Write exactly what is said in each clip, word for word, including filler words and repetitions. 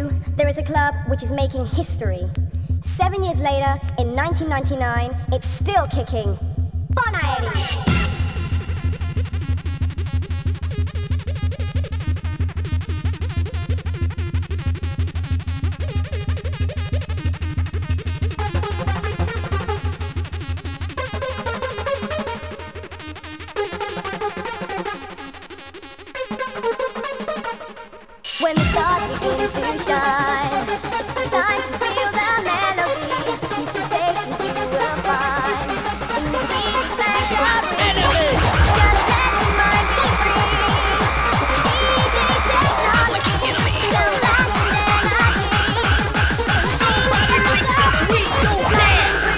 two, there is a club which is making history. Seven years later, in nineteen ninety-nine, it's still kicking. Bonaeri! When the stars begin to shine, it's the time to feel the melody. New sensations you will find in the deepest factory. Just let your mind be free. D J's technology, sound like an energy. We don't care.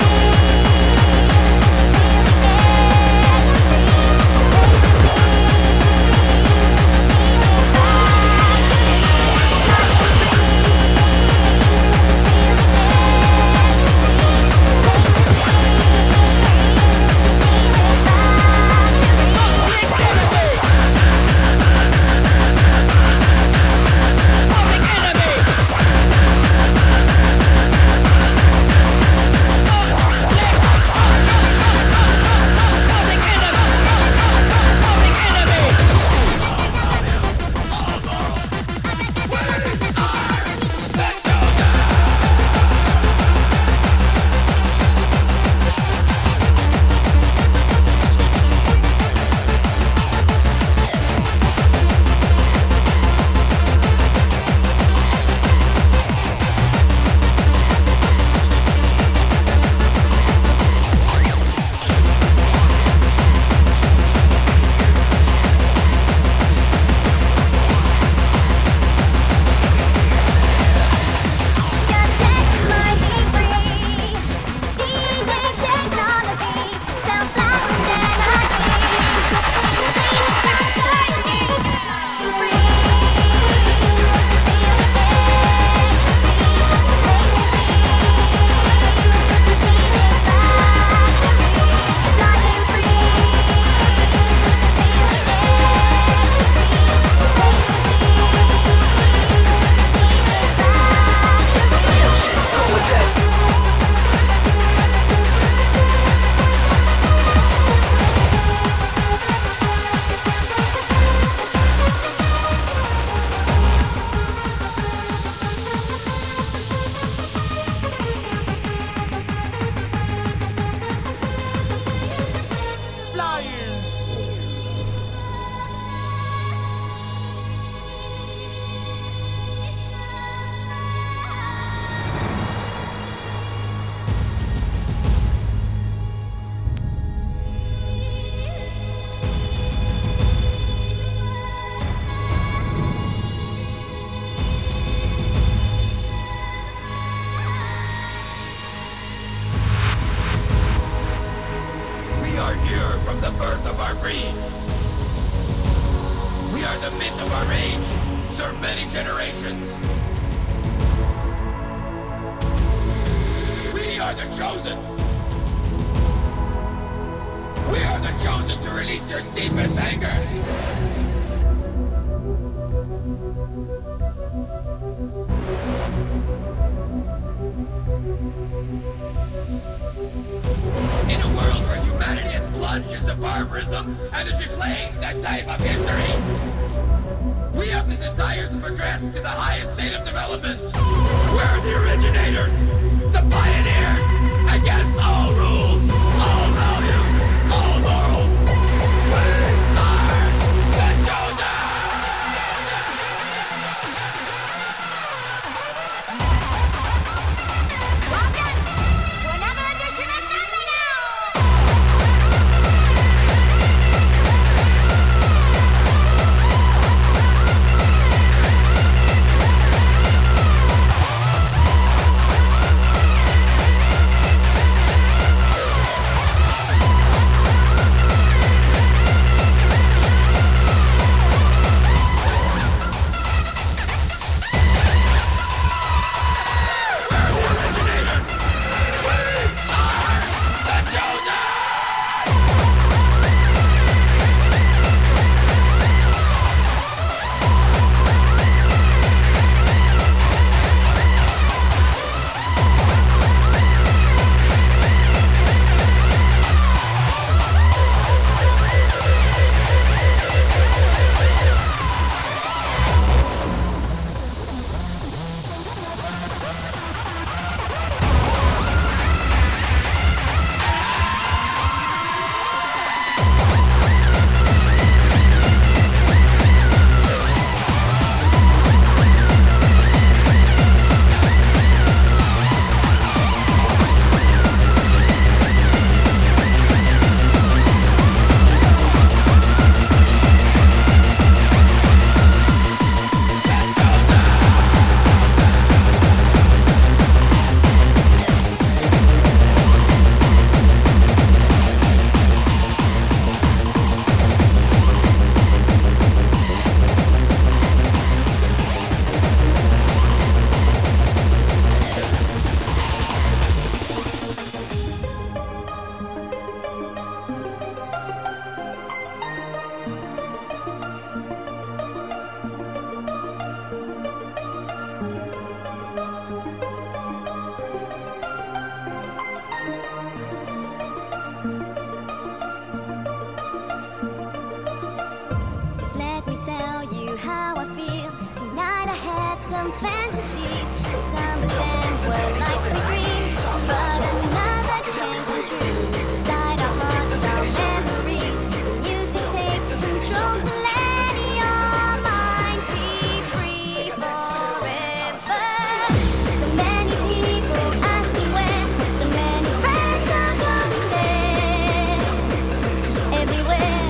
Just let me tell you how I feel. Tonight I had some fantasies, and some of them were like sweet dreams, but another came come true. Inside our hearts are memories. The music takes control to let your mind be free forever. So many people asking where, so many friends are going there. Everywhere.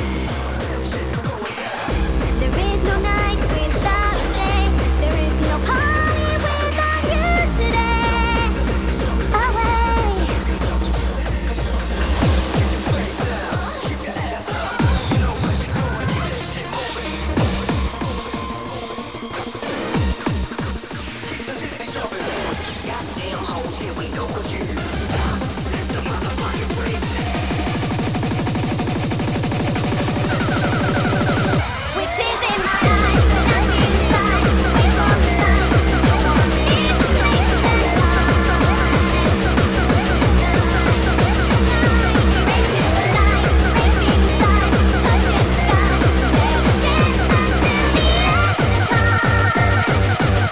There is no night without a day. There is no party without you today. Away. Which is in my eyes when I feel inside. Wait for the time. I wanna leave the place and race to the light, race me inside, touching the sky. Let us dance until the end of time.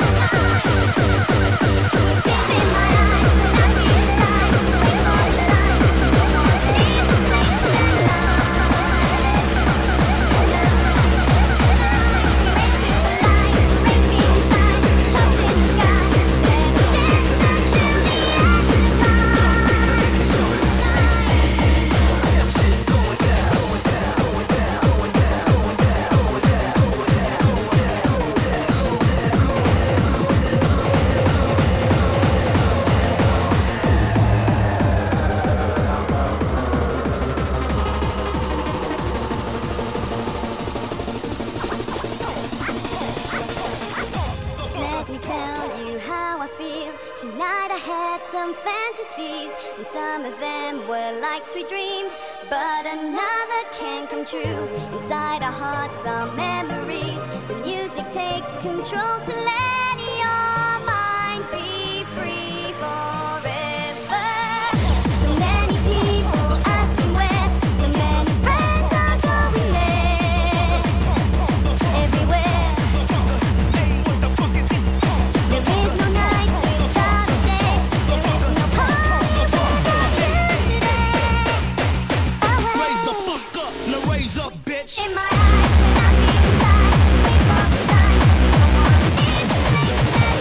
Which is in my eyes when I feel inside. Wait for the time. I wanna leave the place and let me tell you how I feel. Tonight I had some fantasies, and some of them were like sweet dreams, but another can come true. Inside our hearts are memories. The music takes control to let your mind be free forever. So many people asking where, so many friends are going there. Everywhere. There is no night without a day. There is no party without you today. Raise the Away. fuck up, now raise up, bitch. In my eyes when I feel inside. Wait for the time. I wanna leave the place and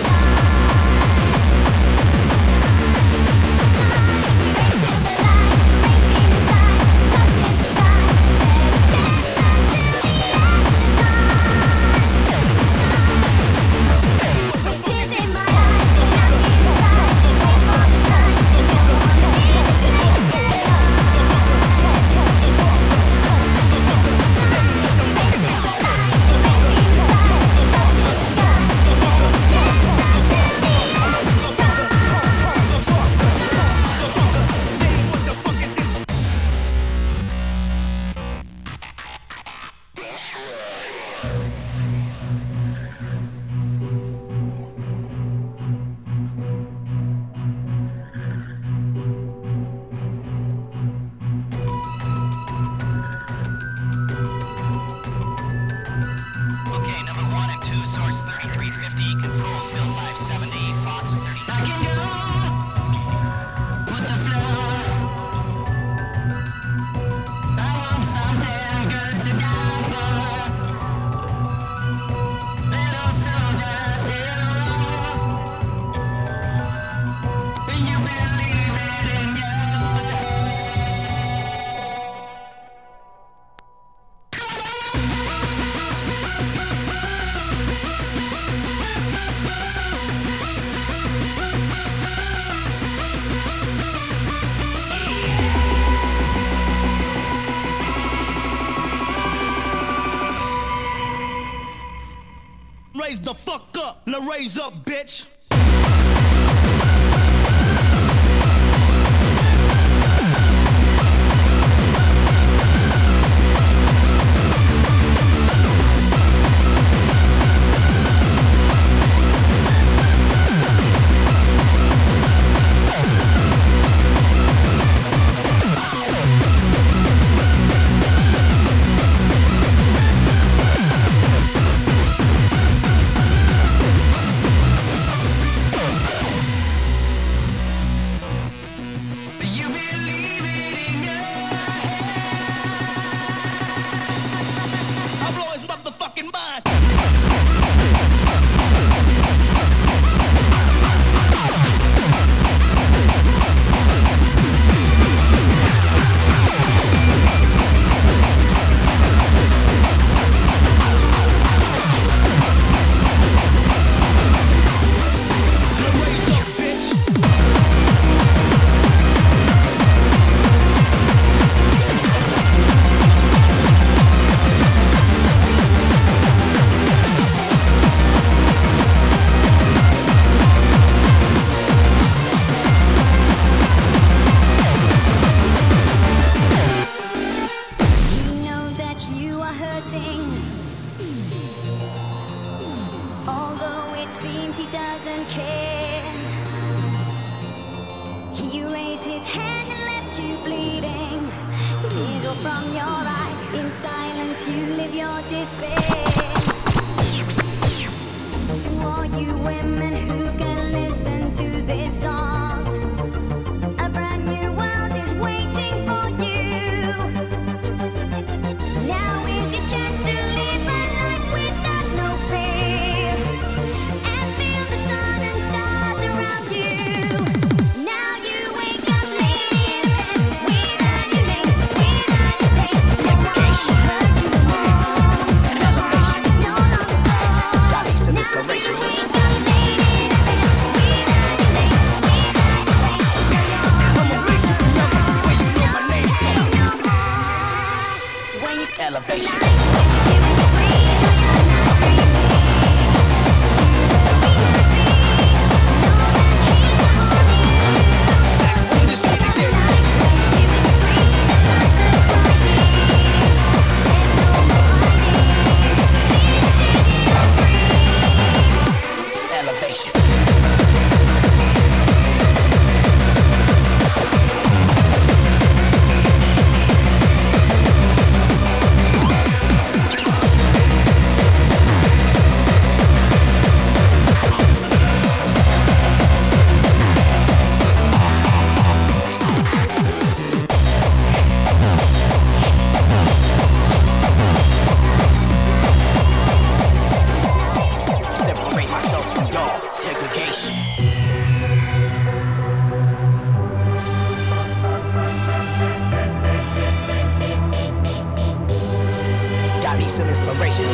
race to the light, race me inside, touching the sky. Let us dance until the end of time. Which is in my eyes when I feel inside. Wait for the time. I wanna leave the place and Okay, number one and two, source thirty-three fifty, control still five seventy, Fox thirty-nine. Raise the fuck up, now raise up, bitch. Which doesn't care. He raised his hand and left you bleeding. Tears roll from your eye. In silence you live your despair. To all you women who can listen to this song, a brand new world is waiting for you. Now is your chance to live a life without no fear, and feel the sun and stars around you. Now you wake up living without your name, without your face. No one hurt you more. The heart is no longer sore. Now you wake up living without your name, Elevation. Separate myself from y'all. Segregation. Got me some inspiration.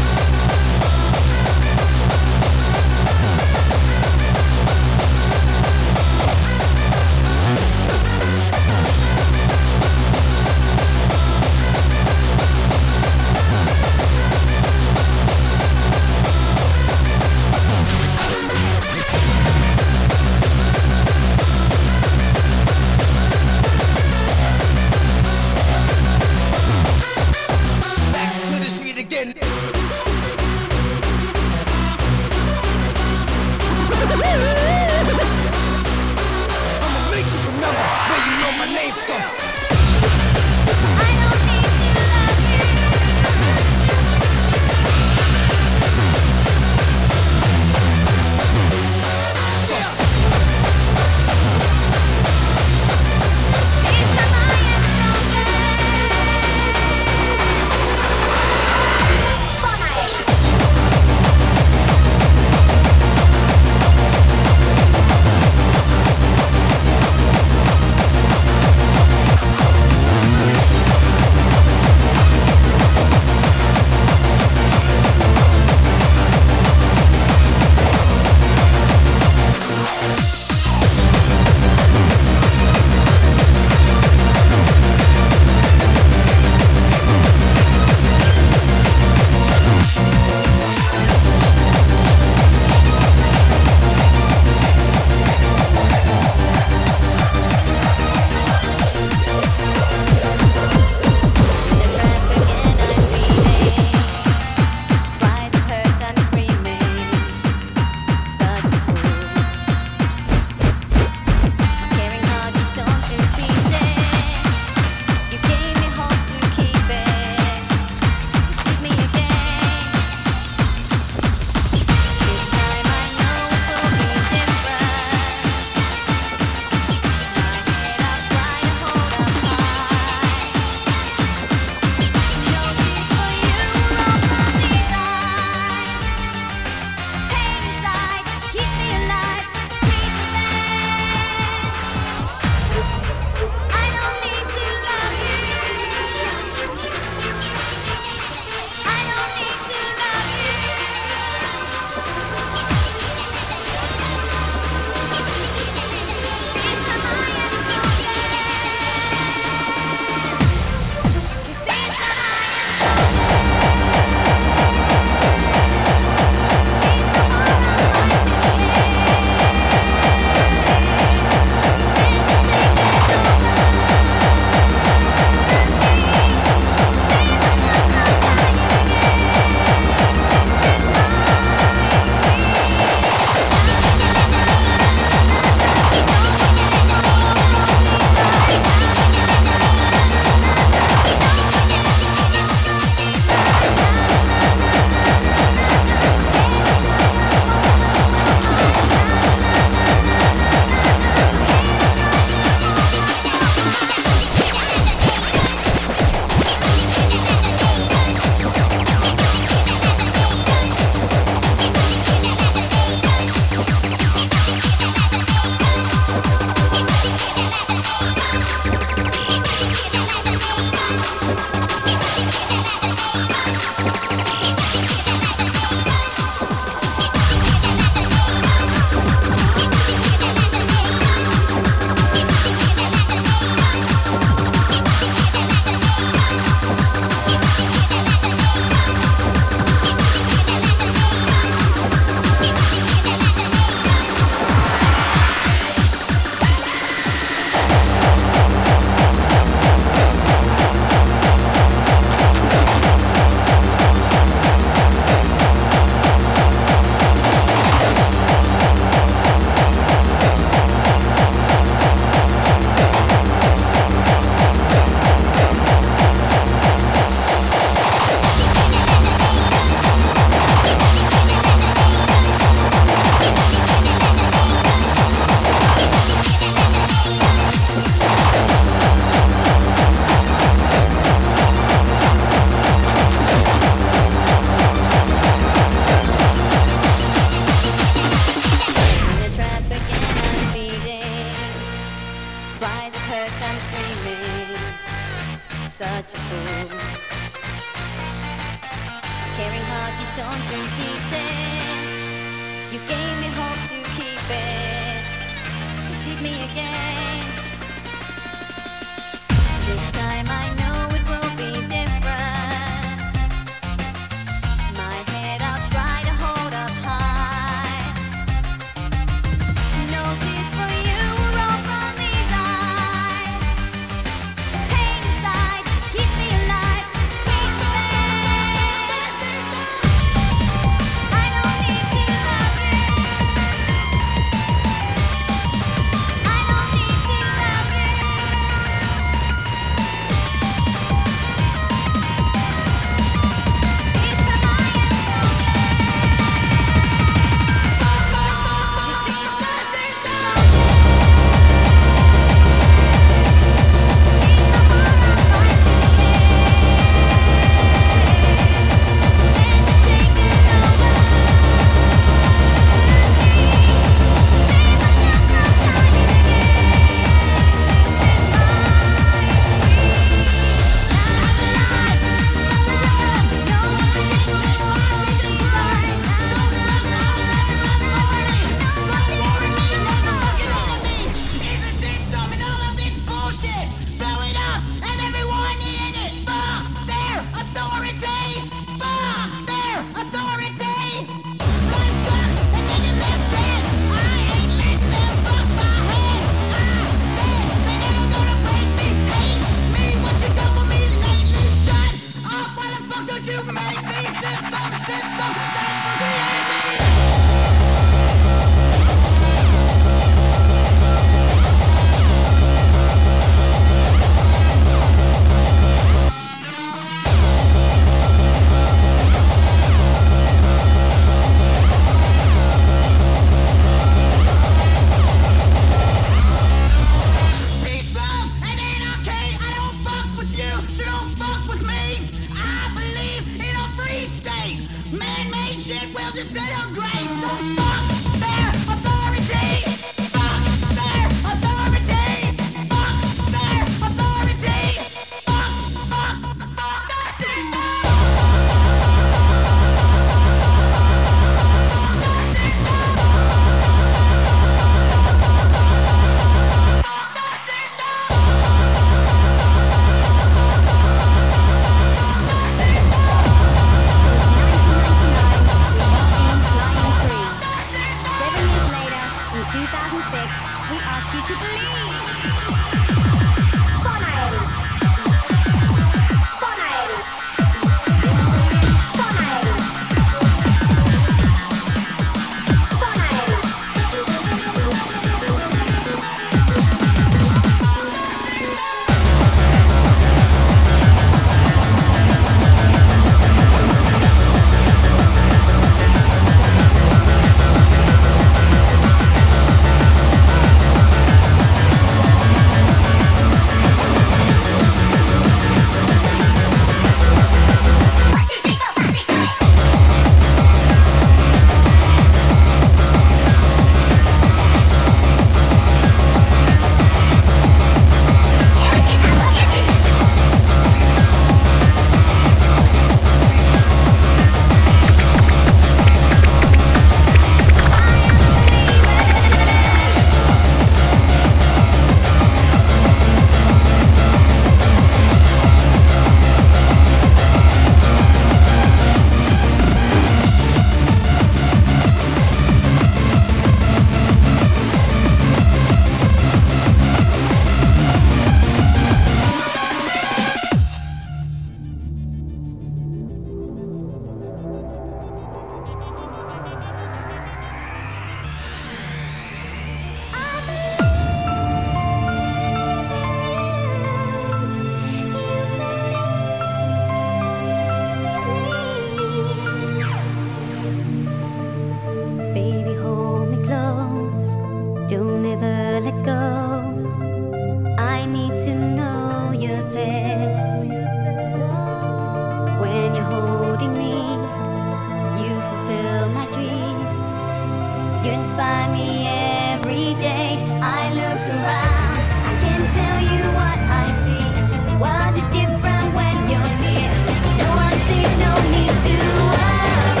No one see, no need to run.